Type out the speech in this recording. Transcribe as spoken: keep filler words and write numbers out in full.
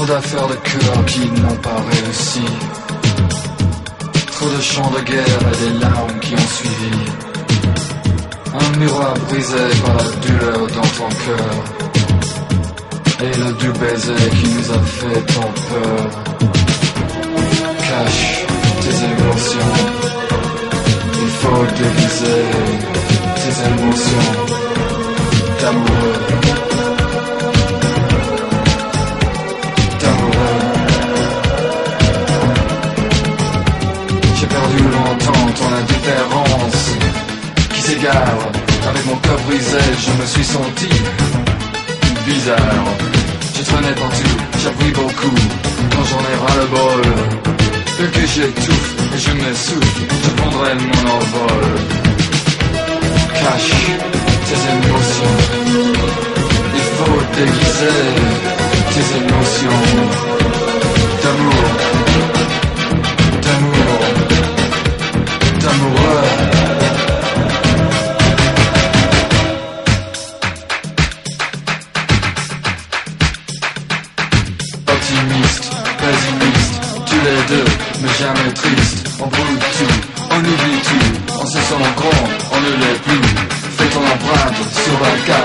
d'affaires de cœur qui n'ont pas réussi. Trop de chants de guerre et des larmes qui ont suivi. Un miroir brisé par la douleur dans ton cœur. Et le doux baiser qui nous a fait tant peur. Cache tes émotions. Il faut déguiser tes émotions d'amoureux. Ton indifférence qui s'égare. Avec mon cœur brisé, je me suis senti bizarre. Je traînais partout, j'ai pris beaucoup. Quand j'en ai ras le bol, et que j'étouffe et je m'essouffle, je prendrai mon envol. Cache tes émotions. Il faut déguiser tes émotions d'amour. Optimiste, pessimiste, tous les deux, mais jamais triste. On brûle tout, on oublie tout, on se sent grand, on ne l'est plus. Fais ton empreinte sur la carte.